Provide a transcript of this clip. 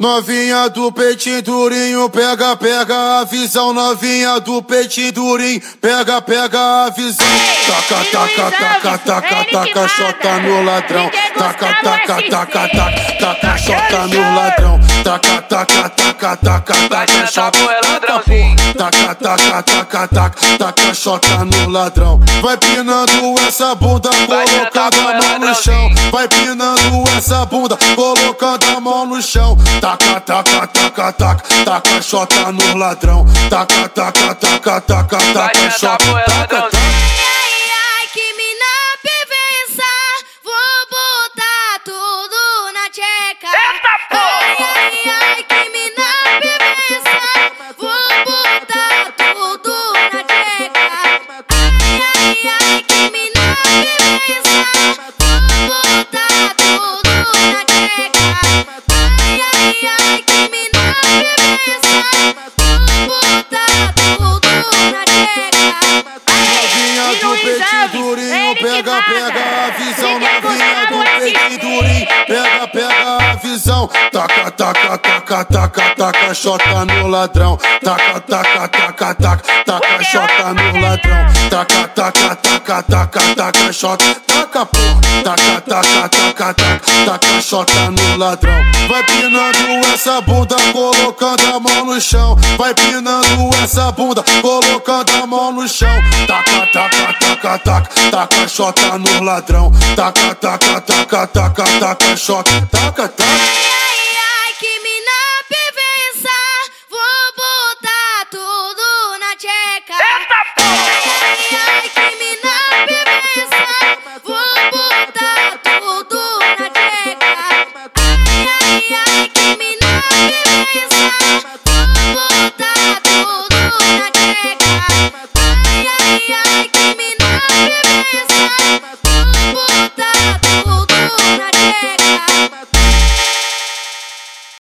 Novinha do peitinho durinho, pega, pega a visão. Novinha do peitinho durinho, pega, pega a visão. Taca, taca, taca, taca, taca, chota no ladrão. Taca, taca, taca, taca, taca, chota no ladrão. Taca, taca, taca, taca, taca, chota no ladrãozinho. Taca, taca, taca, taca, taca, chota no ladrão. Vai pinando essa bunda, colocando a mão no chão. Vai pinando essa bunda, colocando a mão no chão. Taca, taca, taca, taca, taca, chota no ladrão. Taca, taca, taca, taca, taca, chota, taca, taca. Ai, que mina perversa, vou botar tudo na tcheca. Ai, que mina perversa, vou botar tudo na tcheca. Ai, que mina perversa, vou botar tudo na tcheca. Ai, que mina perversa, vou botar tudo na tcheca. Novinha do peitinho durinho, pega, pega a visão. Novinha do peitinho durinho, pega, pega a visão. Taca, taca, taca, taca, taca, chota no ladrão. Taca, taca, taca, taca, taca, chota no ladrão. Taca, taca, taca, taca, taca, chota, taca, porra. Taca, taca, taca, taca, taca, chota no ladrão. Vai pinando essa bunda, colocando a mão no chão. Vai pinando essa bunda, colocando a mão no chão. Taca, taca, taca, taca, taca, chota no ladrão. Taca, taca, taca, taca, taca, chota, taca, taca.